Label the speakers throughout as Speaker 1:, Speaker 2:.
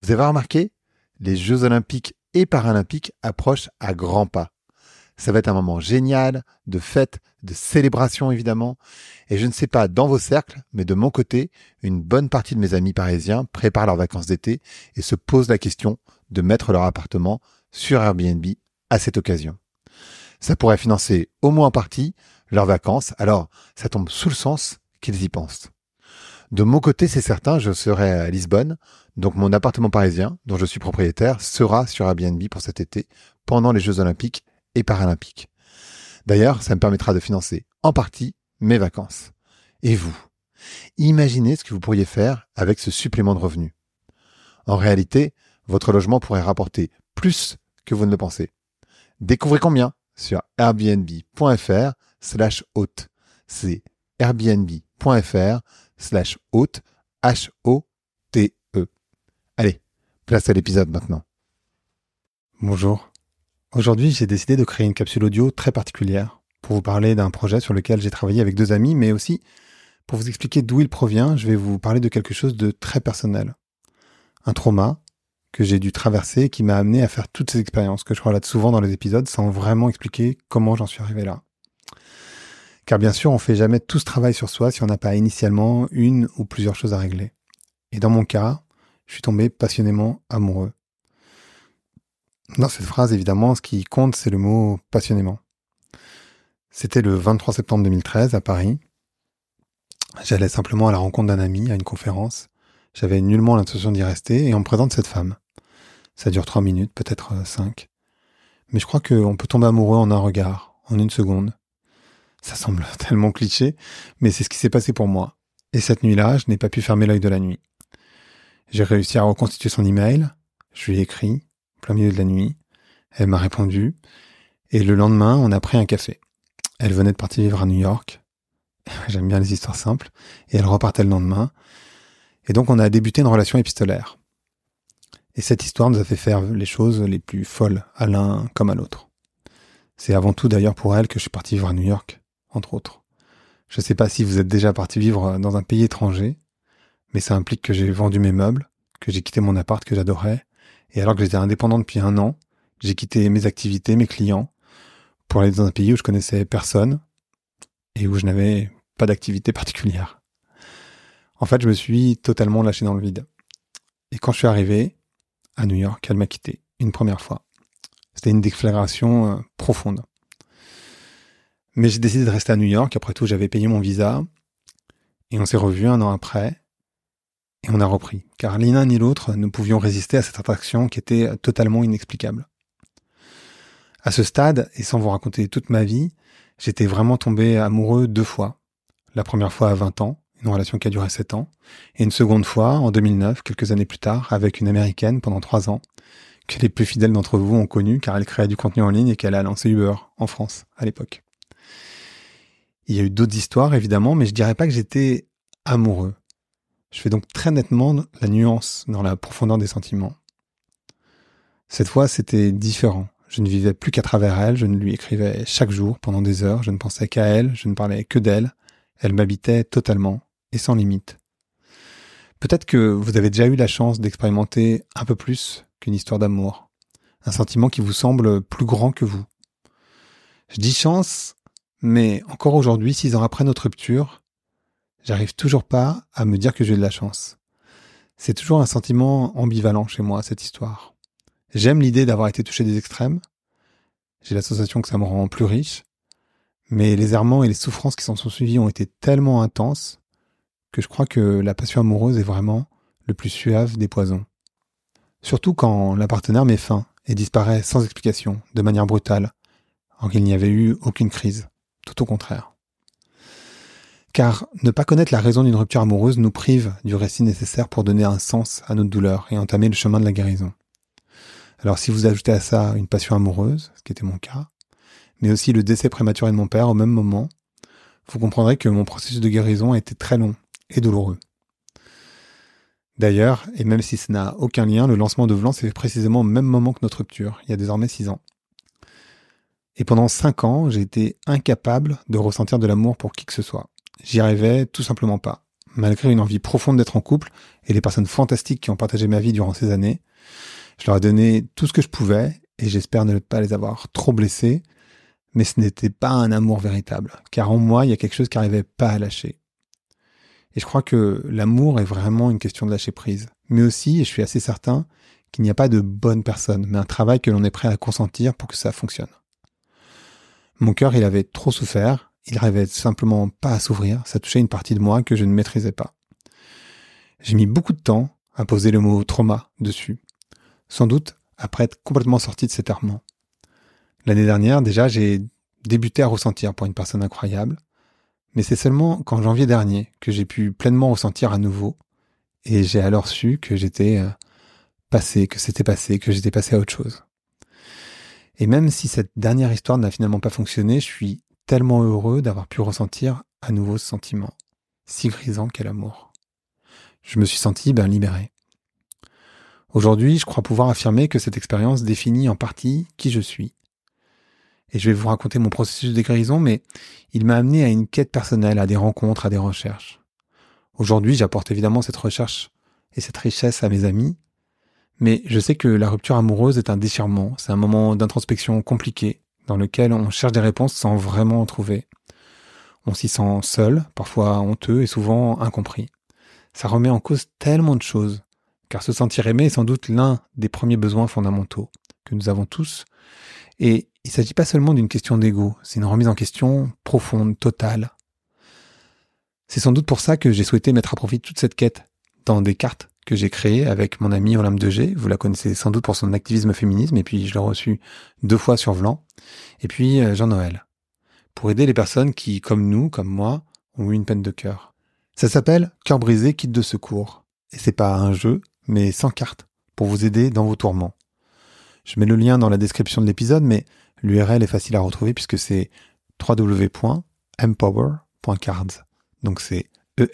Speaker 1: Vous avez remarqué, les Jeux Olympiques et Paralympiques approchent à grands pas. Ça va être un moment génial, de fête, de célébration évidemment. Et je ne sais pas dans vos cercles, mais de mon côté, une bonne partie de mes amis parisiens préparent leurs vacances d'été et se posent la question de mettre leur appartement sur Airbnb à cette occasion. Ça pourrait financer au moins en partie leurs vacances, alors ça tombe sous le sens qu'ils y pensent. De mon côté, c'est certain, je serai à Lisbonne, donc mon appartement parisien, dont je suis propriétaire, sera sur Airbnb pour cet été, pendant les Jeux Olympiques et Paralympiques. D'ailleurs, ça me permettra de financer en partie mes vacances. Et vous? Imaginez ce que vous pourriez faire avec ce supplément de revenus. En réalité, votre logement pourrait rapporter plus que vous ne le pensez. Découvrez combien sur airbnb.fr/hôte. C'est airbnb.fr/hôte, H-O-T-E. Allez, place à l'épisode maintenant.
Speaker 2: Bonjour. Aujourd'hui, j'ai décidé de créer une capsule audio très particulière pour vous parler d'un projet sur lequel j'ai travaillé avec 2 amis, mais aussi pour vous expliquer d'où il provient, je vais vous parler de quelque chose de très personnel. Un trauma que j'ai dû traverser et qui m'a amené à faire toutes ces expériences que je relate souvent dans les épisodes sans vraiment expliquer comment j'en suis arrivé là. Car bien sûr, on fait jamais tout ce travail sur soi si on n'a pas initialement une ou plusieurs choses à régler. Et dans mon cas, je suis tombé passionnément amoureux. Dans cette phrase, évidemment, ce qui compte, c'est le mot « passionnément ». C'était le 23 septembre 2013 à Paris. J'allais simplement à la rencontre d'un ami, à une conférence. J'avais nullement l'intention d'y rester et on me présente cette femme. Ça dure 3 minutes, peut-être 5. Mais je crois qu'on peut tomber amoureux en un regard, en une seconde. Ça semble tellement cliché, mais c'est ce qui s'est passé pour moi. Et cette nuit-là, je n'ai pas pu fermer l'œil de la nuit. J'ai réussi à reconstituer son email. Je lui ai écrit, plein milieu de la nuit. Elle m'a répondu. Et le lendemain, on a pris un café. Elle venait de partir vivre à New York. J'aime bien les histoires simples. Et elle repartait le lendemain. Et donc, on a débuté une relation épistolaire. Et cette histoire nous a fait faire les choses les plus folles, à l'un comme à l'autre. C'est avant tout d'ailleurs pour elle que je suis parti vivre à New York, entre autres. Je ne sais pas si vous êtes déjà parti vivre dans un pays étranger, mais ça implique que j'ai vendu mes meubles, que j'ai quitté mon appart que j'adorais, et alors que j'étais indépendant depuis 1 an, j'ai quitté mes activités, mes clients, pour aller dans un pays où je connaissais personne, et où je n'avais pas d'activité particulière. En fait, je me suis totalement lâché dans le vide. Et quand je suis arrivé à New York, elle m'a quitté, une première fois. C'était une déflagration profonde. Mais j'ai décidé de rester à New York, après tout j'avais payé mon visa, et on s'est revus 1 an après, et on a repris, car ni l'un ni l'autre ne pouvions résister à cette attraction qui était totalement inexplicable. À ce stade, et sans vous raconter toute ma vie, j'étais vraiment tombé amoureux 2 fois. La première fois à 20 ans, une relation qui a duré 7 ans, et une seconde fois, en 2009, quelques années plus tard, avec une Américaine pendant 3 ans, que les plus fidèles d'entre vous ont connue, car elle créait du contenu en ligne et qu'elle a lancé Uber en France, à l'époque. Il y a eu d'autres histoires, évidemment, mais je dirais pas que j'étais amoureux. Je fais donc très nettement la nuance dans la profondeur des sentiments. Cette fois, c'était différent. Je ne vivais plus qu'à travers elle, je ne lui écrivais chaque jour pendant des heures, je ne pensais qu'à elle, je ne parlais que d'elle. Elle m'habitait totalement et sans limite. Peut-être que vous avez déjà eu la chance d'expérimenter un peu plus qu'une histoire d'amour. Un sentiment qui vous semble plus grand que vous. Je dis chance, mais encore aujourd'hui, 6 ans après notre rupture, j'arrive toujours pas à me dire que j'ai eu de la chance. C'est toujours un sentiment ambivalent chez moi, cette histoire. J'aime l'idée d'avoir été touché des extrêmes. J'ai la sensation que ça me rend plus riche. Mais les errements et les souffrances qui s'en sont suivies ont été tellement intenses que je crois que la passion amoureuse est vraiment le plus suave des poisons. Surtout quand la partenaire met fin et disparaît sans explication, de manière brutale, alors qu'il n'y avait eu aucune crise. Tout au contraire. Car ne pas connaître la raison d'une rupture amoureuse nous prive du récit nécessaire pour donner un sens à notre douleur et entamer le chemin de la guérison. Alors si vous ajoutez à ça une passion amoureuse, ce qui était mon cas, mais aussi le décès prématuré de mon père au même moment, vous comprendrez que mon processus de guérison a été très long et douloureux. D'ailleurs, et même si ça n'a aucun lien, le lancement de Vlan s'est fait précisément au même moment que notre rupture, il y a désormais 6 ans. Et pendant 5 ans, j'ai été incapable de ressentir de l'amour pour qui que ce soit. J'y arrivais tout simplement pas. malgré une envie profonde d'être en couple et les personnes fantastiques qui ont partagé ma vie durant ces années. Je leur ai donné tout ce que je pouvais et j'espère ne pas les avoir trop blessés, mais ce n'était pas un amour véritable, car en moi, il y a quelque chose qui n'arrivait pas à lâcher. Et je crois que l'amour est vraiment une question de lâcher prise. Mais aussi, et je suis assez certain, qu'il n'y a pas de bonne personne, mais un travail que l'on est prêt à consentir pour que ça fonctionne. Mon cœur, il avait trop souffert, il n'arrivait simplement pas à s'ouvrir, ça touchait une partie de moi que je ne maîtrisais pas. J'ai mis beaucoup de temps à poser le mot trauma dessus, sans doute après être complètement sorti de cet errement. L'année dernière, déjà, j'ai débuté à ressentir pour une personne incroyable, mais c'est seulement qu'en janvier dernier que j'ai pu pleinement ressentir à nouveau, et j'ai alors su que j'étais passé, que j'étais passé à autre chose. Et même si cette dernière histoire n'a finalement pas fonctionné, je suis tellement heureux d'avoir pu ressentir à nouveau ce sentiment, si grisant qu'est l'amour. Je me suis senti libéré. Aujourd'hui, je crois pouvoir affirmer que cette expérience définit en partie qui je suis. Et je vais vous raconter mon processus de guérison, mais il m'a amené à une quête personnelle, à des rencontres, à des recherches. Aujourd'hui, j'apporte évidemment cette recherche et cette richesse à mes amis, mais je sais que la rupture amoureuse est un déchirement, c'est un moment d'introspection compliqué, dans lequel on cherche des réponses sans vraiment en trouver. On s'y sent seul, parfois honteux et souvent incompris. Ça remet en cause tellement de choses, car se sentir aimé est sans doute l'un des premiers besoins fondamentaux que nous avons tous. Et il ne s'agit pas seulement d'une question d'ego, c'est une remise en question profonde, totale. C'est sans doute pour ça que j'ai souhaité mettre à profit toute cette quête dans des cartes que j'ai créées avec mon ami Olympe de G. Vous la connaissez sans doute pour son activisme féminisme, et puis je l'ai reçu 2 fois sur Vlan. Et puis Jean-Noël, pour aider les personnes qui, comme nous, comme moi, ont eu une peine de cœur. Ça s'appelle Cœur brisé, kit de secours. Et c'est pas un jeu, mais sans cartes, pour vous aider dans vos tourments. Je mets le lien dans la description de l'épisode, mais l'URL est facile à retrouver puisque c'est www.empower.cards. Donc c'est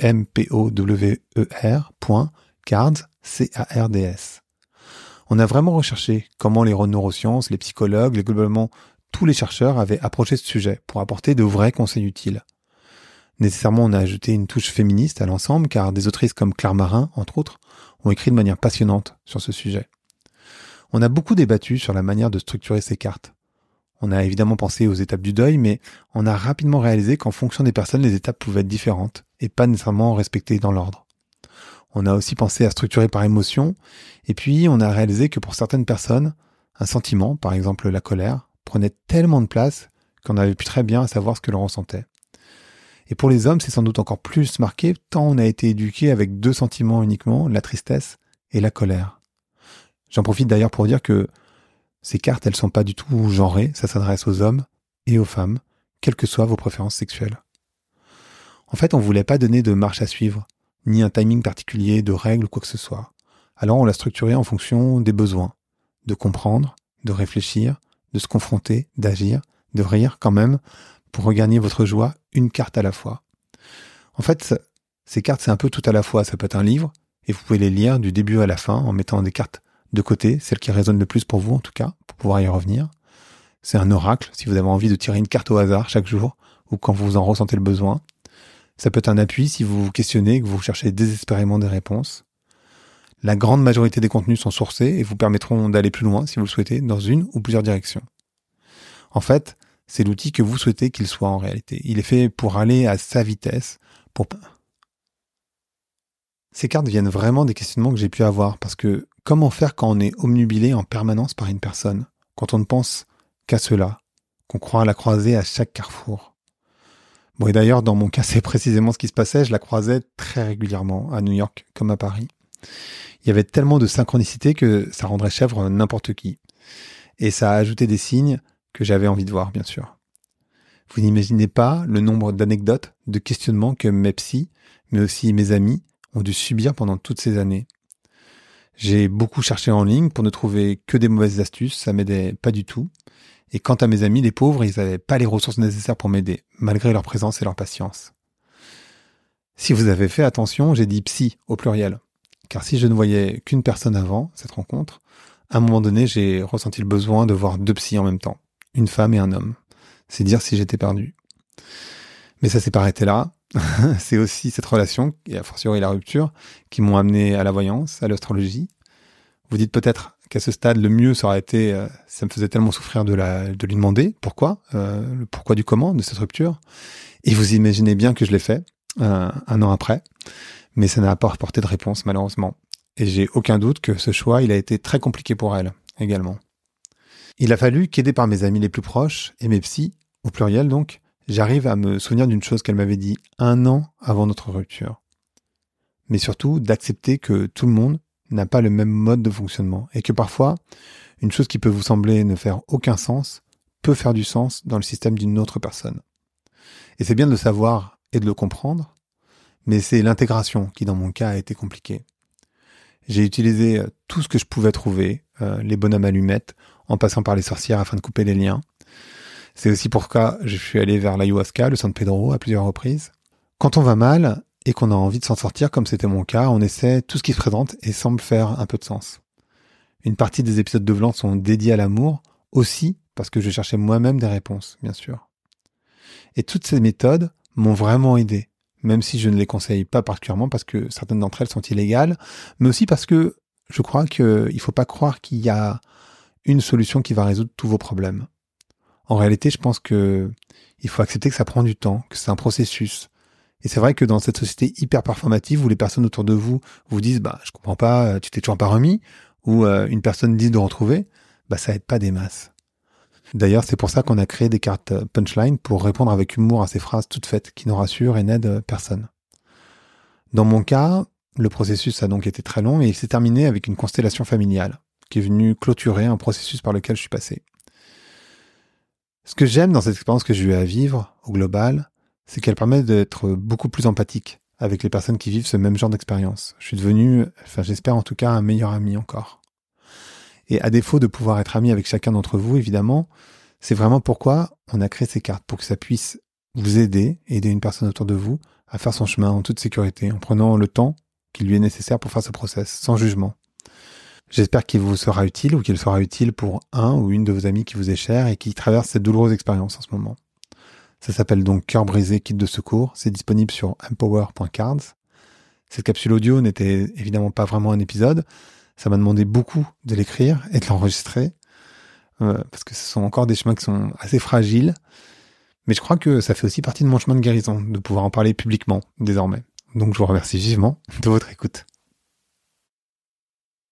Speaker 2: empower.cards, C-A-R-D-S. On a vraiment recherché comment les neurosciences, les psychologues, globalement tous les chercheurs avaient approché ce sujet pour apporter de vrais conseils utiles. Nécessairement, on a ajouté une touche féministe à l'ensemble car des autrices comme Claire Marin, entre autres, ont écrit de manière passionnante sur ce sujet. On a beaucoup débattu sur la manière de structurer ces cartes. On a évidemment pensé aux étapes du deuil, mais on a rapidement réalisé qu'en fonction des personnes, les étapes pouvaient être différentes et pas nécessairement respectées dans l'ordre. On a aussi pensé à structurer par émotion, et puis on a réalisé que pour certaines personnes, un sentiment, par exemple la colère, prenait tellement de place qu'on n'avait plus très bien à savoir ce que l'on ressentait. Et pour les hommes, c'est sans doute encore plus marqué, tant on a été éduqué avec 2 sentiments uniquement, la tristesse et la colère. J'en profite d'ailleurs pour dire que ces cartes, elles sont pas du tout genrées, ça s'adresse aux hommes et aux femmes, quelles que soient vos préférences sexuelles. En fait, on voulait pas donner de marche à suivre, ni un timing particulier, de règles ou quoi que ce soit. Alors on l'a structuré en fonction des besoins, de comprendre, de réfléchir, de se confronter, d'agir, de rire quand même, pour regagner votre joie, une carte à la fois. En fait, ces cartes, c'est un peu tout à la fois. Ça peut être un livre, et vous pouvez les lire du début à la fin en mettant des cartes de côté, celles qui résonnent le plus pour vous en tout cas, pour pouvoir y revenir. C'est un oracle, si vous avez envie de tirer une carte au hasard chaque jour, ou quand vous en ressentez le besoin. Ça peut être un appui si vous vous questionnez, que vous cherchez désespérément des réponses. La grande majorité des contenus sont sourcés et vous permettront d'aller plus loin, si vous le souhaitez, dans une ou plusieurs directions. En fait, c'est l'outil que vous souhaitez qu'il soit en réalité. Il est fait pour aller à sa vitesse. Ces cartes viennent vraiment des questionnements que j'ai pu avoir, parce que comment faire quand on est obnubilé en permanence par une personne, quand on ne pense qu'à cela, qu'on croit la croiser à chaque carrefour. Bon, et d'ailleurs, dans mon cas, c'est précisément ce qui se passait, je la croisais très régulièrement, à New York comme à Paris. Il y avait tellement de synchronicité que ça rendrait chèvre n'importe qui. Et ça a ajouté des signes que j'avais envie de voir, bien sûr. Vous n'imaginez pas le nombre d'anecdotes, de questionnements que mes psys, mais aussi mes amis, ont dû subir pendant toutes ces années. J'ai beaucoup cherché en ligne pour ne trouver que des mauvaises astuces, ça m'aidait pas du tout. Et quant à mes amis, les pauvres, ils n'avaient pas les ressources nécessaires pour m'aider, malgré leur présence et leur patience. Si vous avez fait attention, j'ai dit psy au pluriel. Car si je ne voyais qu'une personne avant cette rencontre, à un moment donné, j'ai ressenti le besoin de voir 2 psys en même temps. Une femme et un homme. C'est dire si j'étais perdu. Mais ça s'est pas arrêté là. c'est aussi cette relation, et a fortiori la rupture, qui m'ont amené à la voyance, à l'astrologie. Vous dites peut-être qu'à ce stade, le mieux, ça aurait été, ça me faisait tellement souffrir de lui demander pourquoi, le pourquoi du comment de cette rupture. Et vous imaginez bien que je l'ai fait, un an après, mais ça n'a pas apporté de réponse, malheureusement. Et j'ai aucun doute que ce choix, il a été très compliqué pour elle, également. Il a fallu qu'aidé par mes amis les plus proches, et mes psys, au pluriel donc, j'arrive à me souvenir d'une chose qu'elle m'avait dit 1 an avant notre rupture. Mais surtout, d'accepter que tout le monde n'a pas le même mode de fonctionnement et que parfois, une chose qui peut vous sembler ne faire aucun sens peut faire du sens dans le système d'une autre personne. Et c'est bien de le savoir et de le comprendre, mais c'est l'intégration qui, dans mon cas, a été compliquée. J'ai utilisé tout ce que je pouvais trouver, les bonhommes allumettes, en passant par les sorcières afin de couper les liens. C'est aussi pourquoi je suis allé vers l'ayahuasca, le San Pedro, à plusieurs reprises. Quand on va mal et qu'on a envie de s'en sortir, comme c'était mon cas, on essaie tout ce qui se présente et semble faire un peu de sens. Une partie des épisodes de Vlan sont dédiés à l'amour, aussi parce que je cherchais moi-même des réponses, bien sûr. Et toutes ces méthodes m'ont vraiment aidé, même si je ne les conseille pas particulièrement parce que certaines d'entre elles sont illégales, mais aussi parce que je crois qu'il ne faut pas croire qu'il y a une solution qui va résoudre tous vos problèmes. En réalité, je pense que il faut accepter que ça prend du temps, que c'est un processus. Et c'est vrai que dans cette société hyper performative où les personnes autour de vous vous disent « je comprends pas, tu t'es toujours pas remis » ou une personne dit de retrouver, ça aide pas des masses. D'ailleurs, c'est pour ça qu'on a créé des cartes punchline pour répondre avec humour à ces phrases toutes faites qui nous rassurent et n'aident personne. Dans mon cas, le processus a donc été très long et il s'est terminé avec une constellation familiale qui est venue clôturer un processus par lequel je suis passé. Ce que j'aime dans cette expérience que j'ai eu à vivre, au global, c'est qu'elle permet d'être beaucoup plus empathique avec les personnes qui vivent ce même genre d'expérience. Je suis devenu, j'espère en tout cas, un meilleur ami encore. Et à défaut de pouvoir être ami avec chacun d'entre vous, évidemment, c'est vraiment pourquoi on a créé ces cartes, pour que ça puisse vous aider une personne autour de vous à faire son chemin en toute sécurité, en prenant le temps qui lui est nécessaire pour faire ce process, sans jugement. J'espère qu'il vous sera utile ou qu'il sera utile pour un ou une de vos amis qui vous est chère et qui traverse cette douloureuse expérience en ce moment. Ça s'appelle donc Cœur brisé, kit de secours. C'est disponible sur empower.cards. Cette capsule audio n'était évidemment pas vraiment un épisode. Ça m'a demandé beaucoup de l'écrire et de l'enregistrer parce que ce sont encore des chemins qui sont assez fragiles. Mais je crois que ça fait aussi partie de mon chemin de guérison, de pouvoir en parler publiquement désormais. Donc je vous remercie vivement de votre écoute.